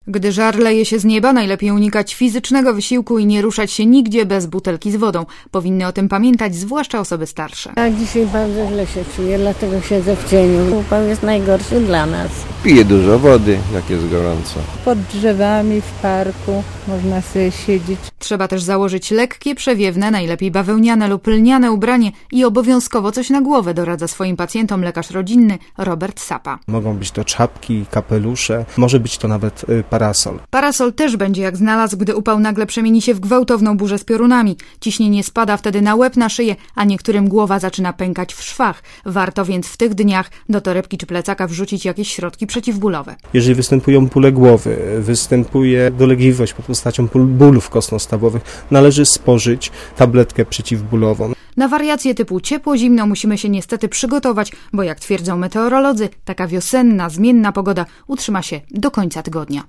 Gdy żar leje się z nieba, najlepiej unikać fizycznego wysiłku i nie ruszać się nigdzie bez butelki z wodą. Powinny o tym pamiętać zwłaszcza osoby starsze. Ja dzisiaj bardzo źle się czuję, dlatego siedzę w cieniu. Upał jest najgorszy dla nas. Piję dużo wody, jak jest gorąco. Pod drzewami, w parku można sobie siedzieć. Trzeba też założyć lekkie, przewiewne, najlepiej bawełniane lub lniane ubranie i obowiązkowo coś na głowę, doradza swoim pacjentom lekarz rodzinny Robert Sapa. Mogą być to czapki, kapelusze, może być to nawet parasol. Parasol też będzie jak znalazł, gdy upał nagle przemieni się w gwałtowną burzę z piorunami. Ciśnienie spada wtedy na łeb, na szyję, a niektórym głowa zaczyna pękać w szwach. Warto więc w tych dniach do torebki czy plecaka wrzucić jakieś środki przeciwbólowe. Jeżeli występują bóle głowy, występuje dolegliwość pod postacią bólów kostno-stawowych, należy spożyć tabletkę przeciwbólową. Na wariacje typu ciepło-zimno musimy się niestety przygotować, bo jak twierdzą meteorolodzy, taka wiosenna, zmienna pogoda utrzyma się do końca tygodnia.